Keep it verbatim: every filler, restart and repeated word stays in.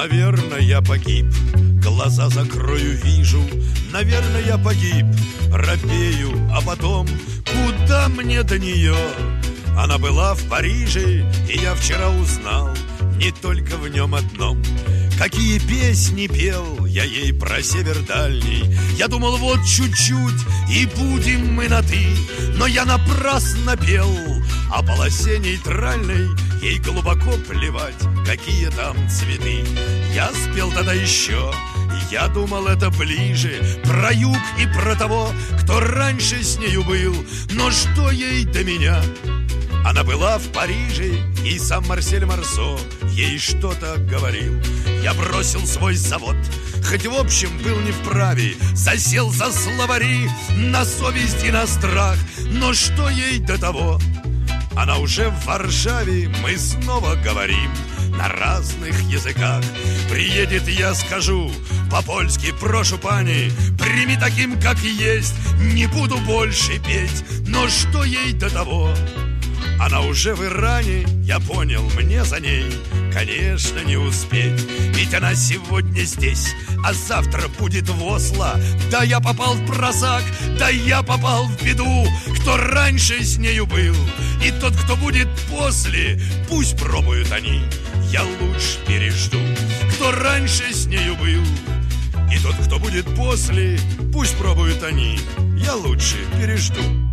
Наверное, я погиб, глаза закрою, вижу. Наверное, я погиб, робею, а потом куда мне до нее? Она была в Париже, и я вчера узнал не только в нем одном. Какие песни пел я ей про север дальний. Я думал, вот чуть-чуть, и будем мы на «ты». Но я напрасно пел. О полосе нейтральной ей глубоко плевать, какие там цветы. Я спел тогда еще, я думал, это ближе, про юг и про того, кто раньше с нею был. Но что ей до меня? Она была в Париже, и сам Марсель Марсо ей что-то говорил. Я бросил свой завод, хоть в общем был не вправе, засел за словари на совесть и на страх. Но что ей до того? Она уже в Варшаве, мы снова говорим на разных языках. Приедет, я скажу по-польски: прошу, пани, прими таким, как есть, не буду больше петь. Но что ей до того? Она уже в Иране, я понял, мне за ней, конечно, не успеть. Ведь она сегодня здесь, а завтра будет в Осло. Да я попал в просак, да я попал в беду. Кто раньше с нею был, и тот, кто будет после, пусть пробуют они, я лучше пережду. Кто раньше с нею был, и тот, кто будет после, пусть пробуют они, я лучше пережду.